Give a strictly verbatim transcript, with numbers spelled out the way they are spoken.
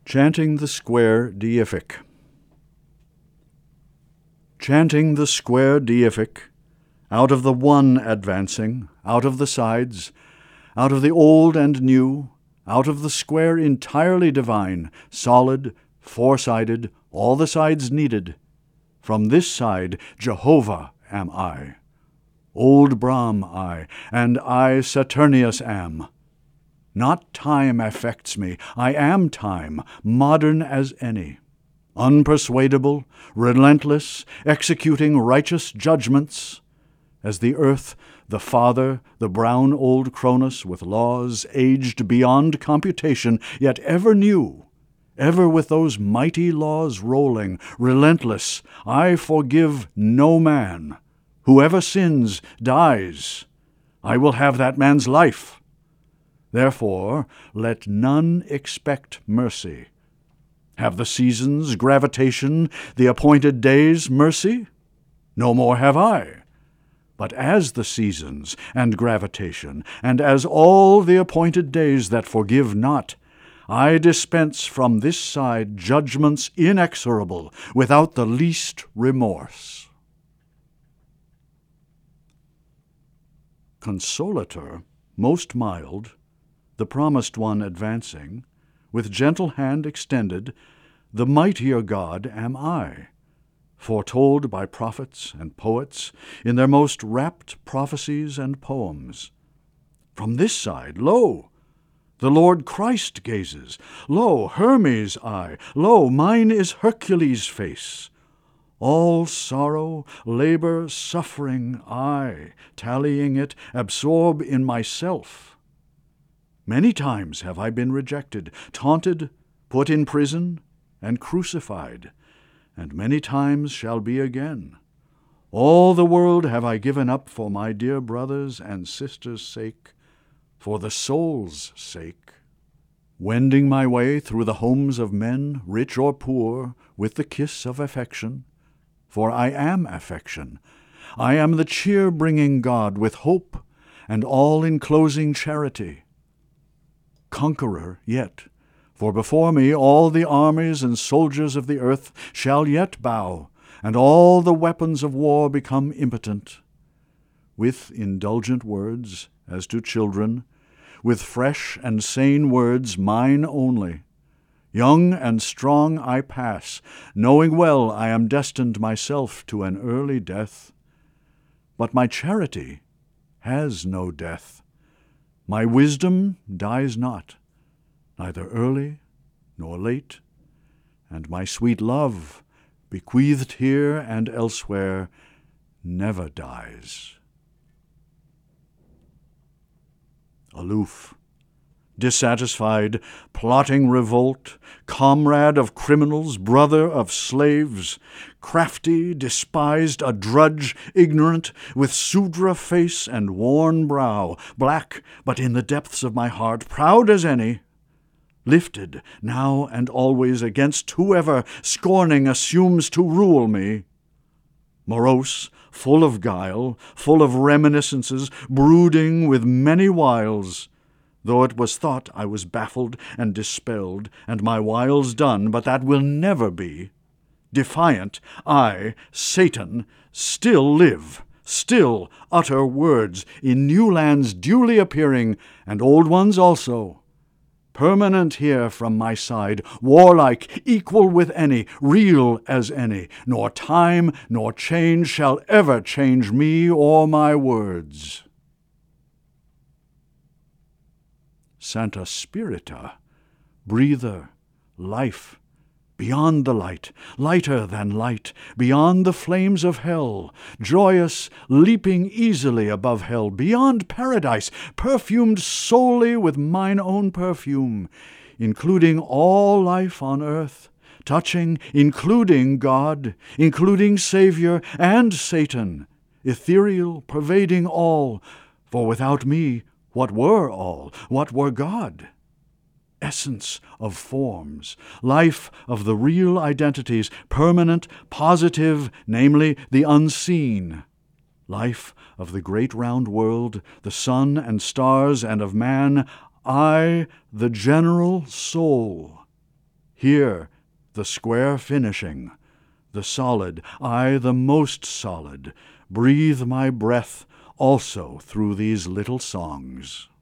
Chanting the Square Deific. Chanting the square deific, out of the one advancing, out of the sides, out of the old and new, out of the square entirely divine, solid, four-sided, all the sides needed. From this side Jehovah am I, old Brahm I, and I Saturnius am. Not time affects me, I am time, modern as any, unpersuadable, relentless, executing righteous judgments, as the earth, the father, the brown old Cronus, with laws aged beyond computation, yet ever new, ever with those mighty laws rolling, relentless. I forgive no man. Whoever sins dies. I will have that man's life. Therefore, let none expect mercy. Have the seasons, gravitation, the appointed days mercy? No more have I. But as the seasons and gravitation, and as all the appointed days that forgive not, I dispense from this side judgments inexorable, without the least remorse. Consolator, most mild, the promised one advancing, with gentle hand extended, the mightier God am I, foretold by prophets and poets in their most rapt prophecies and poems. From this side, lo, the Lord Christ gazes. Lo, Hermes I. Lo, mine is Hercules' face. All sorrow, labor, suffering, I, tallying it, absorb in myself. Many times have I been rejected, taunted, put in prison, and crucified, and many times shall be again. All the world have I given up for my dear brothers' and sisters' sake, for the soul's sake. Wending my way through the homes of men, rich or poor, with the kiss of affection, for I am affection. I am the cheer-bringing God with hope and all-enclosing charity. Conqueror yet, for before me all the armies and soldiers of the earth shall yet bow, and all the weapons of war become impotent. With indulgent words, as to children, with fresh and sane words mine only, young and strong I pass, knowing well I am destined myself to an early death. But my charity has no death. My wisdom dies not, neither early nor late, and my sweet love, bequeathed here and elsewhere, never dies. Aloof, dissatisfied, plotting revolt, comrade of criminals, brother of slaves, crafty, despised, a drudge, ignorant, with Sudra face and worn brow, black, but in the depths of my heart, proud as any, lifted now and always against whoever, scorning, assumes to rule me, morose, full of guile, full of reminiscences, brooding with many wiles, though it was thought I was baffled and dispelled, and my wiles done, but that will never be. Defiant, I, Satan, still live, still utter words, in new lands duly appearing, and old ones also. Permanent here from my side, warlike, equal with any, real as any, nor time nor change shall ever change me or my words. Santa Spirita, breather, life, beyond the light, lighter than light, beyond the flames of hell, joyous, leaping easily above hell, beyond paradise, perfumed solely with mine own perfume, including all life on earth, touching, including God, including Savior and Satan, ethereal, pervading all, for without me, what were all? What were God? Essence of forms, life of the real identities, permanent, positive, namely the unseen, life of the great round world, the sun and stars, and of man, I, the general soul, Here the square finishing, the solid, aye, the most solid, breathe my breath also through these little songs.